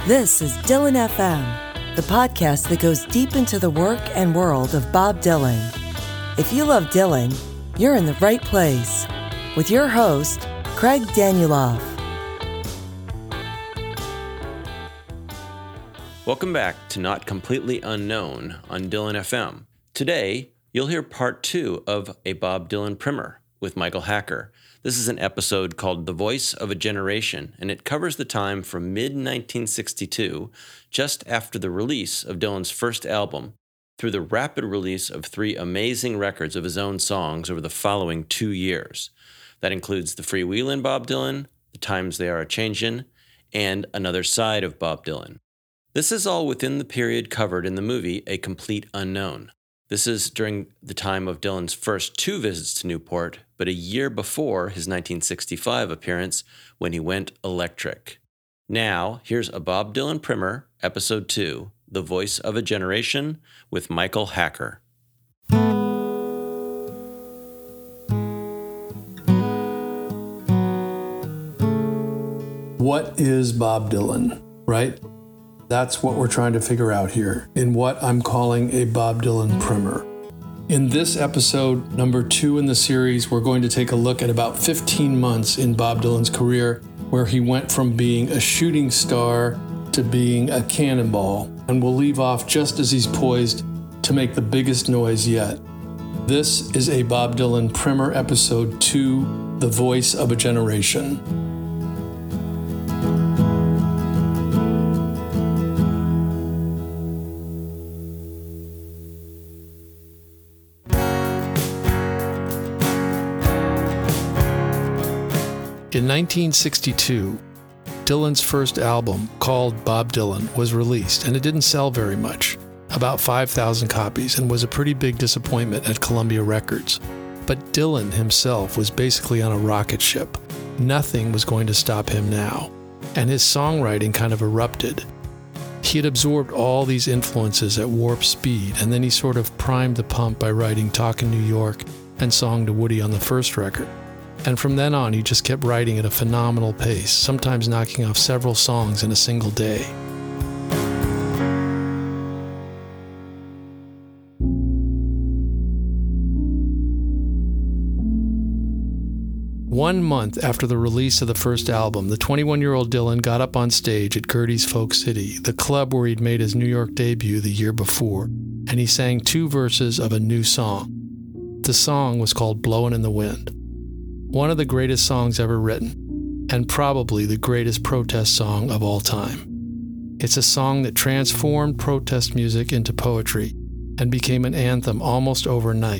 This is Dylan FM, the podcast that goes deep into the work and world of Bob Dylan. If you love Dylan, you're in the right place. With your host, Craig Danieloff. Welcome back to Not Completely Unknown on Dylan FM. Today, you'll hear part 2 of a Bob Dylan primer with Michael Hacker. This is an episode called The Voice of a Generation, and it covers the time from mid-1962, just after the release of Dylan's first album, through the rapid release of 3 amazing records of his own songs over the following 2 years. That includes The Freewheelin' Bob Dylan, The Times They Are A-Changin', and Another Side of Bob Dylan. This is all within the period covered in the movie A Complete Unknown. This is during the time of Dylan's first 2 visits to Newport, but a year before his 1965 appearance when he went electric. Now, here's a Bob Dylan primer, Episode 2, The Voice of a Generation, with Michael Hacker. What is Bob Dylan, right? That's what we're trying to figure out here in what I'm calling a Bob Dylan primer. In this episode, number 2 in the series, we're going to take a look at about 15 months in Bob Dylan's career where he went from being a shooting star to being a cannonball, and we'll leave off just as he's poised to make the biggest noise yet. This is a Bob Dylan primer, episode 2, The Voice of a Generation. In 1962, Dylan's first album, called Bob Dylan, was released, and it didn't sell very much, about 5,000 copies, and was a pretty big disappointment at Columbia Records. But Dylan himself was basically on a rocket ship. Nothing was going to stop him now, and his songwriting kind of erupted. He had absorbed all these influences at warp speed, and then he sort of primed the pump by writing Talkin' New York and Song to Woody on the first record. And from then on, he just kept writing at a phenomenal pace, sometimes knocking off several songs in a single day. One month after the release of the first album, the 21-year-old Dylan got up on stage at Gerde's Folk City, the club where he'd made his New York debut the year before, and he sang 2 verses of a new song. The song was called Blowin' in the Wind. One of the greatest songs ever written, and probably the greatest protest song of all time. It's a song that transformed protest music into poetry and became an anthem almost overnight.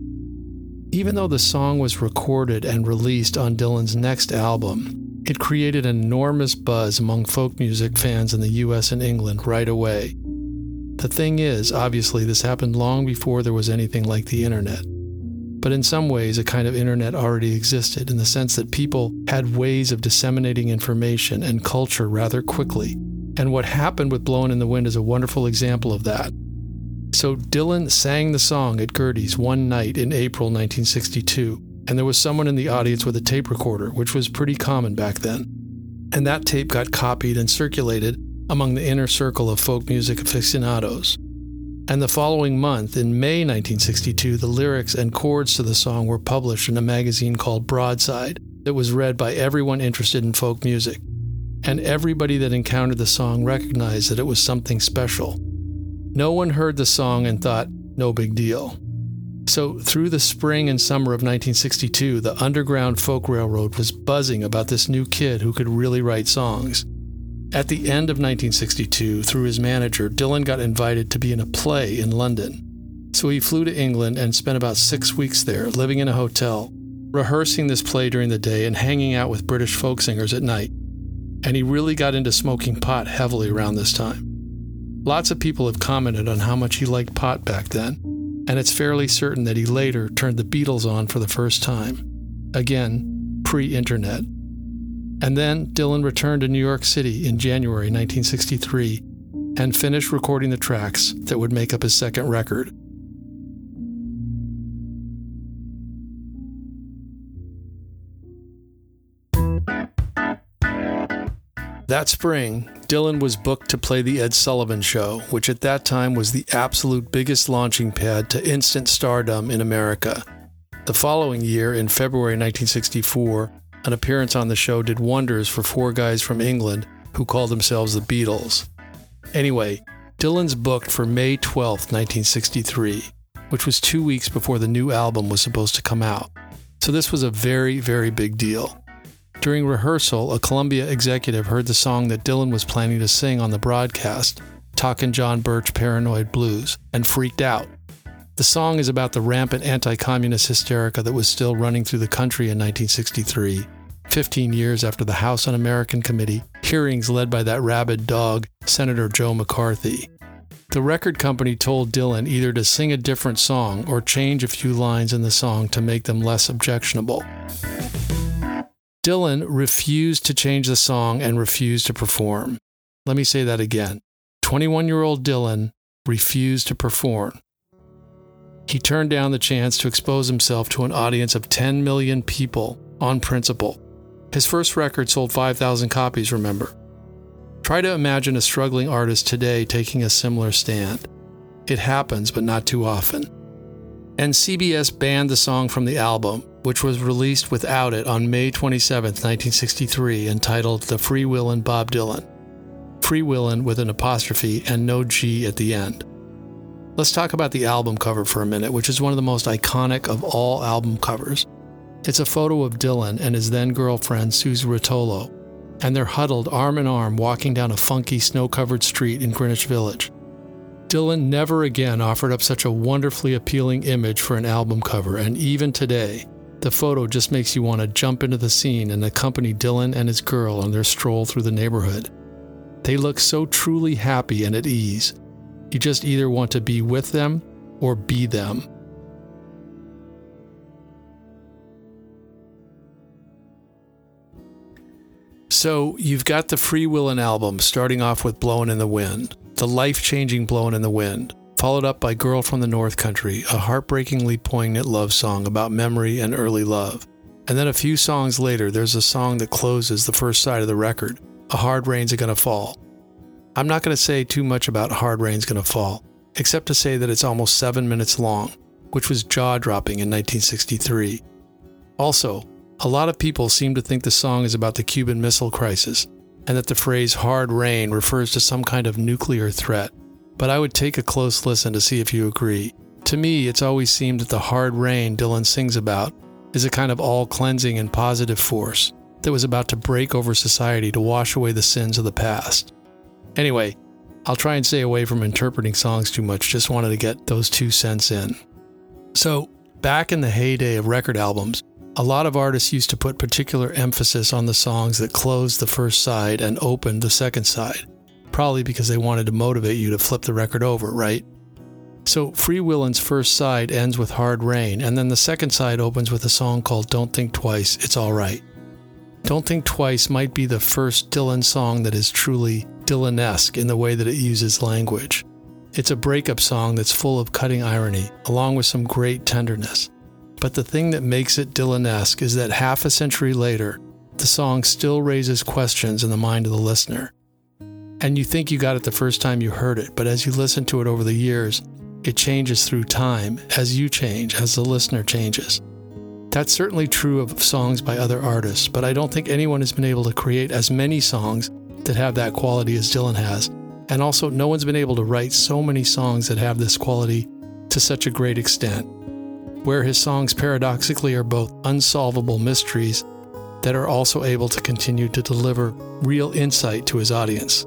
Even though the song was recorded and released on Dylan's next album, it created an enormous buzz among folk music fans in the US and England right away. The thing is, obviously, this happened long before there was anything like the internet. But in some ways, a kind of internet already existed in the sense that people had ways of disseminating information and culture rather quickly. And what happened with Blowin' in the Wind is a wonderful example of that. So Dylan sang the song at Gerde's one night in April 1962, and there was someone in the audience with a tape recorder, which was pretty common back then. And that tape got copied and circulated among the inner circle of folk music aficionados. And the following month, in May 1962, the lyrics and chords to the song were published in a magazine called Broadside that was read by everyone interested in folk music. And everybody that encountered the song recognized that it was something special. No one heard the song and thought, no big deal. So through the spring and summer of 1962, the Underground Folk Railroad was buzzing about this new kid who could really write songs. At the end of 1962, through his manager, Dylan got invited to be in a play in London. So he flew to England and spent about 6 weeks there, living in a hotel, rehearsing this play during the day and hanging out with British folk singers at night. And he really got into smoking pot heavily around this time. Lots of people have commented on how much he liked pot back then, and it's fairly certain that he later turned the Beatles on for the first time. Again, pre-internet. And then Dylan returned to New York City in January 1963 and finished recording the tracks that would make up his second record. That spring, Dylan was booked to play The Ed Sullivan Show, which at that time was the absolute biggest launching pad to instant stardom in America. The following year, in February 1964, an appearance on the show did wonders for four guys from England who called themselves the Beatles. Anyway, Dylan's booked for May 12, 1963, which was 2 weeks before the new album was supposed to come out. So this was a very, very big deal. During rehearsal, a Columbia executive heard the song that Dylan was planning to sing on the broadcast, Talkin' John Birch Paranoid Blues, and freaked out. The song is about the rampant anti-communist hysterica that was still running through the country in 1963, 15 years after the House Un-American Committee hearings led by that rabid dog, Senator Joe McCarthy. The record company told Dylan either to sing a different song or change a few lines in the song to make them less objectionable. Dylan refused to change the song and refused to perform. Let me say that again. 21-year-old Dylan refused to perform. He turned down the chance to expose himself to an audience of 10 million people on principle. His first record sold 5,000 copies, remember. Try to imagine a struggling artist today taking a similar stand. It happens, but not too often. And CBS banned the song from the album, which was released without it on May 27, 1963, entitled The Freewheelin' Bob Dylan. Freewheelin' with an apostrophe and no G at the end. Let's talk about the album cover for a minute, which is one of the most iconic of all album covers. It's a photo of Dylan and his then-girlfriend, Susie Rotolo, and they're huddled arm in arm walking down a funky snow-covered street in Greenwich Village. Dylan never again offered up such a wonderfully appealing image for an album cover, and even today, the photo just makes you want to jump into the scene and accompany Dylan and his girl on their stroll through the neighborhood. They look so truly happy and at ease. You just either want to be with them or be them. So you've got the Freewheelin' album starting off with Blowin' in the Wind, the life-changing Blowin' in the Wind, followed up by Girl from the North Country, a heartbreakingly poignant love song about memory and early love. And then a few songs later, there's a song that closes the first side of the record, A Hard Rain's Gonna Fall. I'm not going to say too much about Hard Rain's Gonna Fall, except to say that it's almost 7 minutes long, which was jaw-dropping in 1963. Also, a lot of people seem to think the song is about the Cuban Missile Crisis, and that the phrase hard rain refers to some kind of nuclear threat. But I would take a close listen to see if you agree. To me, it's always seemed that the hard rain Dylan sings about is a kind of all-cleansing and positive force that was about to break over society to wash away the sins of the past. Anyway, I'll try and stay away from interpreting songs too much, just wanted to get those 2 cents in. So, back in the heyday of record albums, a lot of artists used to put particular emphasis on the songs that closed the first side and opened the second side. Probably because they wanted to motivate you to flip the record over, right? So Freewheelin's first side ends with Hard Rain, and then the second side opens with a song called Don't Think Twice, It's Alright. Don't Think Twice might be the first Dylan song that is truly Dylan-esque in the way that it uses language. It's a breakup song that's full of cutting irony, along with some great tenderness. But the thing that makes it Dylan-esque is that half a century later, the song still raises questions in the mind of the listener. And you think you got it the first time you heard it, but as you listen to it over the years, it changes through time, as you change, as the listener changes. That's certainly true of songs by other artists, but I don't think anyone has been able to create as many songs that have that quality as Dylan has. And also, no one's been able to write so many songs that have this quality to such a great extent, where his songs paradoxically are both unsolvable mysteries that are also able to continue to deliver real insight to his audience.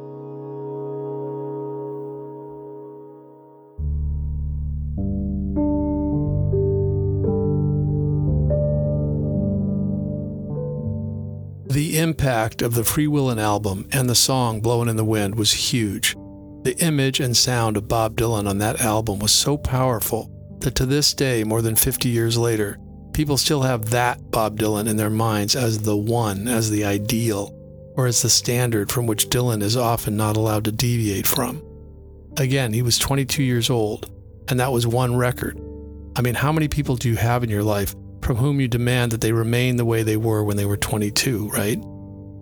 The impact of the Freewheelin' album and the song Blowin' in the Wind was huge. The image and sound of Bob Dylan on that album was so powerful that to this day, more than 50 years later, people still have that Bob Dylan in their minds as the one, as the ideal, or as the standard from which Dylan is often not allowed to deviate from. Again, he was 22 years old, and that was one record. I mean, how many people do you have in your life from whom you demand that they remain the way they were when they were 22, right?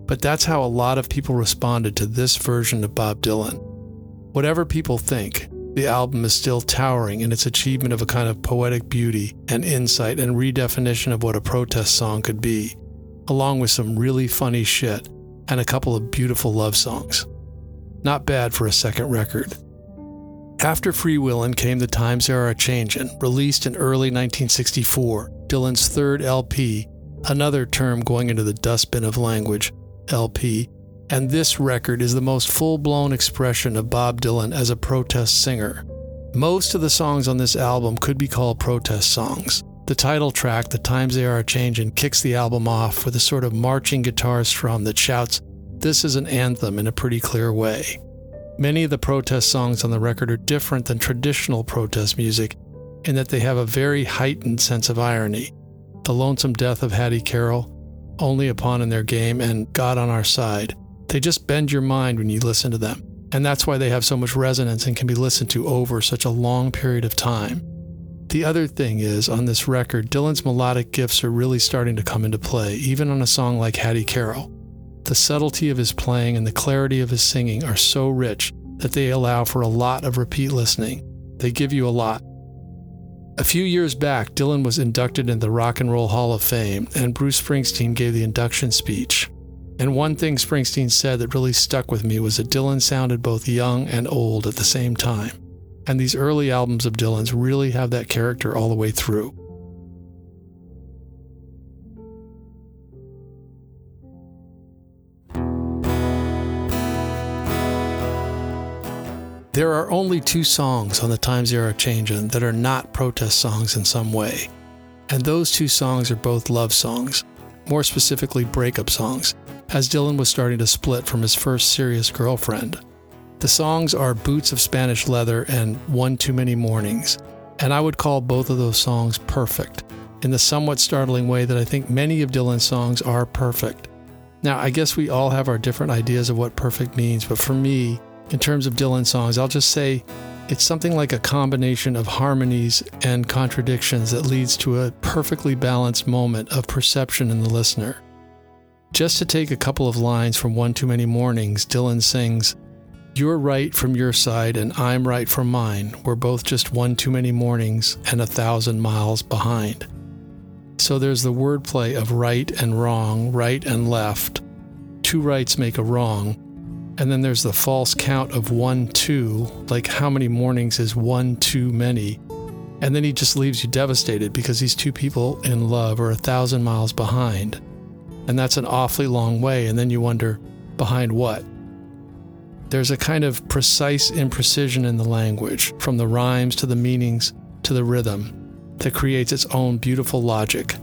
But that's how a lot of people responded to this version of Bob Dylan. Whatever people think, the album is still towering in its achievement of a kind of poetic beauty and insight and redefinition of what a protest song could be, along with some really funny shit and a couple of beautiful love songs. Not bad for a second record. After Free Willin' came The Times They Are A-Changin', released in early 1964, Dylan's third LP, another term going into the dustbin of language, LP, and this record is the most full-blown expression of Bob Dylan as a protest singer. Most of the songs on this album could be called protest songs. The title track, The Times They Are A-Changin', kicks the album off with a sort of marching guitar strum that shouts, "This is an anthem," in a pretty clear way. Many of the protest songs on the record are different than traditional protest music in that they have a very heightened sense of irony. The Lonesome Death of Hattie Carroll, Only a Pawn in Their Game, and God on Our Side. They just bend your mind when you listen to them, and that's why they have so much resonance and can be listened to over such a long period of time. The other thing is, on this record, Dylan's melodic gifts are really starting to come into play, even on a song like Hattie Carroll. The subtlety of his playing and the clarity of his singing are so rich that they allow for a lot of repeat listening. They give you a lot. A few years back, Dylan was inducted into the Rock and Roll Hall of Fame, and Bruce Springsteen gave the induction speech. And one thing Springsteen said that really stuck with me was that Dylan sounded both young and old at the same time. And these early albums of Dylan's really have that character all the way through. There are only 2 songs on The Times They Are A-Changin' that are not protest songs in some way. And those 2 songs are both love songs, more specifically breakup songs, as Dylan was starting to split from his first serious girlfriend. The songs are Boots of Spanish Leather and One Too Many Mornings, and I would call both of those songs perfect, in the somewhat startling way that I think many of Dylan's songs are perfect. Now, I guess we all have our different ideas of what perfect means, but for me, in terms of Dylan songs, I'll just say it's something like a combination of harmonies and contradictions that leads to a perfectly balanced moment of perception in the listener. Just to take a couple of lines from One Too Many Mornings, Dylan sings, "You're right from your side and I'm right from mine. We're both just one too many mornings and 1,000 miles behind." So there's the wordplay of right and wrong, right and left. 2 rights make a wrong. And then there's the false count of 1, 2, like how many mornings is 1 too many? And then he just leaves you devastated because these 2 people in love are 1,000 miles behind. And that's an awfully long way, and then you wonder, behind what? There's a kind of precise imprecision in the language, from the rhymes to the meanings to the rhythm, that creates its own beautiful logic.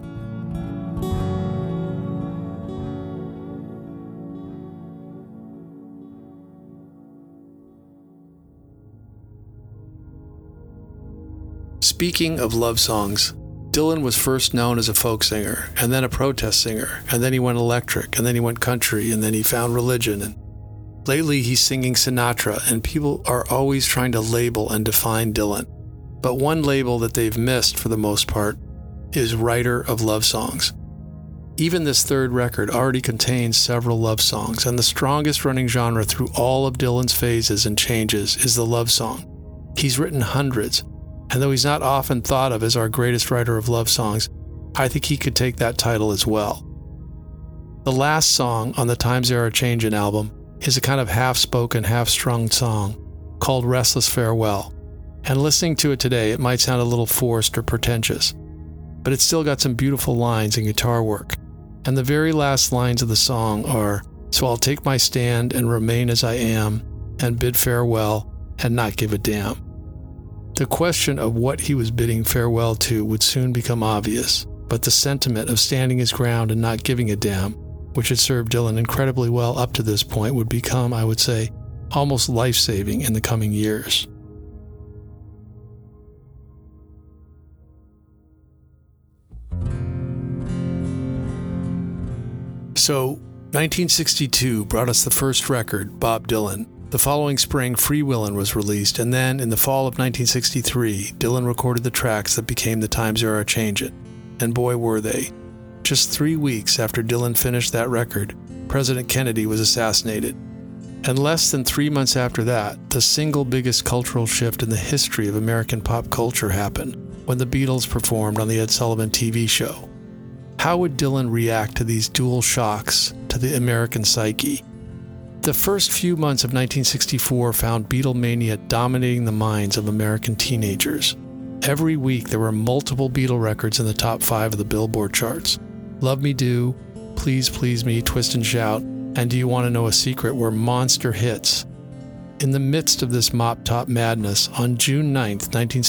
Speaking of love songs, Dylan was first known as a folk singer, and then a protest singer, and then he went electric, and then he went country, and then he found religion, and lately he's singing Sinatra, and people are always trying to label and define Dylan. But one label that they've missed for the most part is writer of love songs. Even this third record already contains several love songs, and the strongest running genre through all of Dylan's phases and changes is the love song. He's written hundreds, and though he's not often thought of as our greatest writer of love songs, I think he could take that title as well. The last song on the Times They Are A-Changin' album is a kind of half-spoken, half-strung song called Restless Farewell, and listening to it today, it might sound a little forced or pretentious, but it's still got some beautiful lines and guitar work. And the very last lines of the song are, "So I'll take my stand and remain as I am, and bid farewell and not give a damn." The question of what he was bidding farewell to would soon become obvious, but the sentiment of standing his ground and not giving a damn, which had served Dylan incredibly well up to this point, would become, I would say, almost life-saving in the coming years. So, 1962 brought us the first record, Bob Dylan. The following spring, Free Willin' was released, and then, in the fall of 1963, Dylan recorded the tracks that became The Times They Are A-Changin'. And boy, were they. Just 3 weeks after Dylan finished that record, President Kennedy was assassinated. And less than 3 months after that, the single biggest cultural shift in the history of American pop culture happened when the Beatles performed on the Ed Sullivan TV show. How would Dylan react to these dual shocks to the American psyche? The first few months of 1964 found Beatlemania dominating the minds of American teenagers. Every week there were multiple Beatle records in the top 5 of the Billboard charts. Love Me Do, Please Please Me, Twist and Shout, and Do You Want to Know a Secret were monster hits. In the midst of this mop-top madness, on June 9th,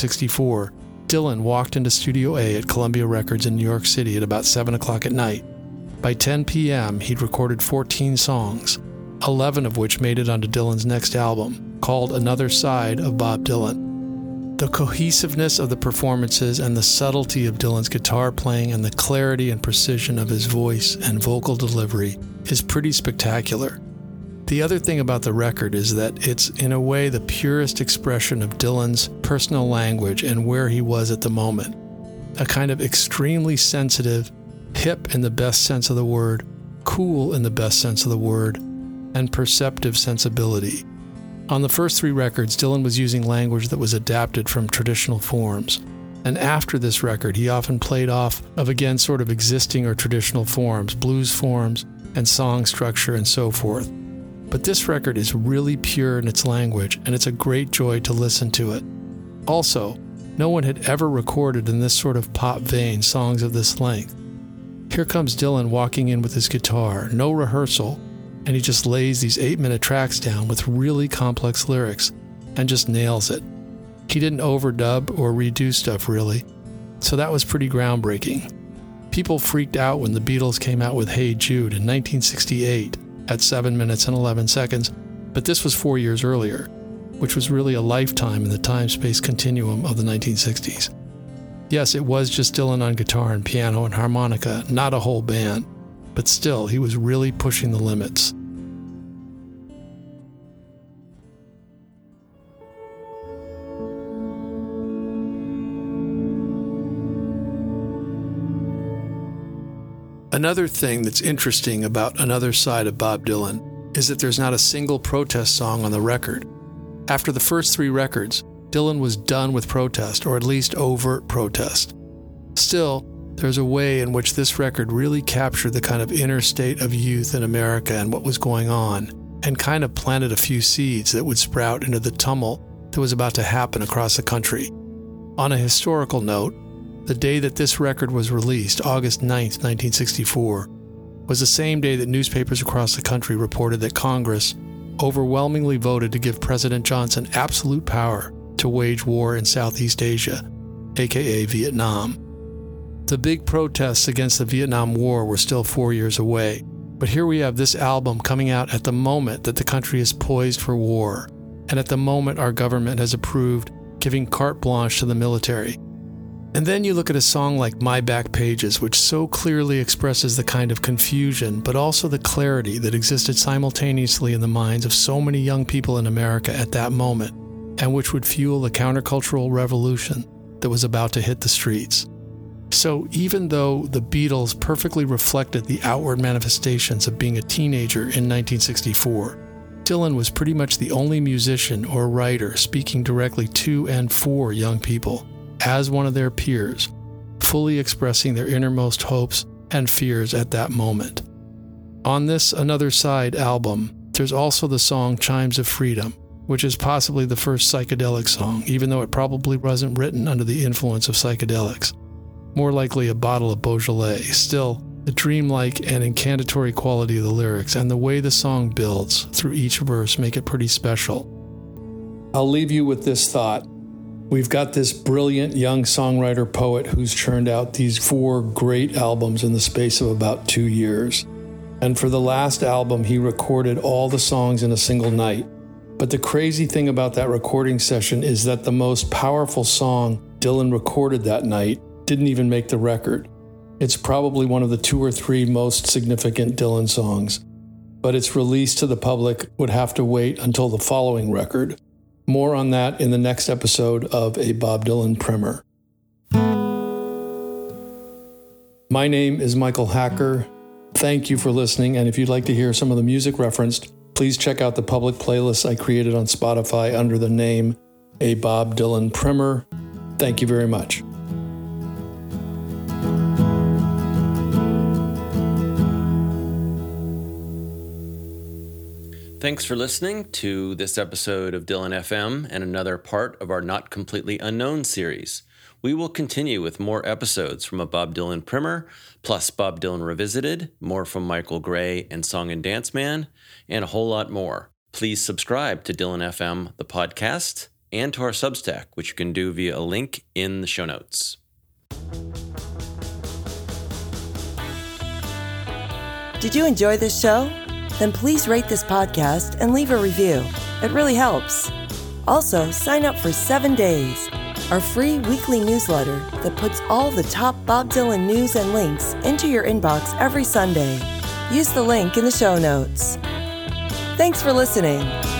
1964, Dylan walked into Studio A at Columbia Records in New York City at about 7 o'clock at night. By 10 p.m., he'd recorded 14 songs, 11 of which made it onto Dylan's next album, called Another Side of Bob Dylan. The cohesiveness of the performances and the subtlety of Dylan's guitar playing and the clarity and precision of his voice and vocal delivery is pretty spectacular. The other thing about the record is that it's, in a way, the purest expression of Dylan's personal language and where he was at the moment. A kind of extremely sensitive, hip in the best sense of the word, cool in the best sense of the word, and perceptive sensibility. On the first 3 records, Dylan was using language that was adapted from traditional forms. And after this record, he often played off of, again, sort of existing or traditional forms, blues forms, and song structure, and so forth. But this record is really pure in its language, and it's a great joy to listen to it. Also, no one had ever recorded in this sort of pop vein songs of this length. Here comes Dylan walking in with his guitar, no rehearsal, and he just lays these 8-minute tracks down with really complex lyrics and just nails it. He didn't overdub or redo stuff really, so that was pretty groundbreaking. People freaked out when the Beatles came out with Hey Jude in 1968 at 7 minutes and 11 seconds, but this was 4 years earlier, which was really a lifetime in the time-space continuum of the 1960s. Yes, it was just Dylan on guitar and piano and harmonica, not a whole band, but still, he was really pushing the limits. Another thing that's interesting about Another Side of Bob Dylan is that there's not a single protest song on the record. After the first 3 records, Dylan was done with protest, or at least overt protest. Still, there's a way in which this record really captured the kind of inner state of youth in America and what was going on, and kind of planted a few seeds that would sprout into the tumult that was about to happen across the country. On a historical note, the day that this record was released, August 9th, 1964, was the same day that newspapers across the country reported that Congress overwhelmingly voted to give President Johnson absolute power to wage war in Southeast Asia, aka Vietnam. The big protests against the Vietnam War were still 4 years away, but here we have this album coming out at the moment that the country is poised for war, and at the moment our government has approved giving carte blanche to the military. And then you look at a song like My Back Pages, which so clearly expresses the kind of confusion, but also the clarity that existed simultaneously in the minds of so many young people in America at that moment, and which would fuel the countercultural revolution that was about to hit the streets. So even though the Beatles perfectly reflected the outward manifestations of being a teenager in 1964, Dylan was pretty much the only musician or writer speaking directly to and for young people, as one of their peers, fully expressing their innermost hopes and fears at that moment. On this Another Side album, there's also the song Chimes of Freedom, which is possibly the first psychedelic song, even though it probably wasn't written under the influence of psychedelics. More likely a bottle of Beaujolais. Still, the dreamlike and incantatory quality of the lyrics and the way the song builds through each verse make it pretty special. I'll leave you with this thought. We've got this brilliant young songwriter-poet who's churned out these 4 great albums in the space of about 2 years. And for the last album, he recorded all the songs in a single night. But the crazy thing about that recording session is that the most powerful song Dylan recorded that night didn't even make the record. It's probably one of the 2 or 3 most significant Dylan songs, but its release to the public would have to wait until the following record. More on that in the next episode of A Bob Dylan Primer. My name is Michael Hacker. Thank you for listening, and if you'd like to hear some of the music referenced, please check out the public playlists I created on Spotify under the name A Bob Dylan Primer. Thank you very much. Thanks for listening to this episode of Dylan FM and another part of our Not Completely Unknown series. We will continue with more episodes from a Bob Dylan primer, plus Bob Dylan Revisited, more from Michael Gray and Song and Dance Man, and a whole lot more. Please subscribe to Dylan FM, the podcast, and to our Substack, which you can do via a link in the show notes. Did you enjoy this show? Then please rate this podcast and leave a review. It really helps. Also, sign up for 7 Days, our free weekly newsletter that puts all the top Bob Dylan news and links into your inbox every Sunday. Use the link in the show notes. Thanks for listening.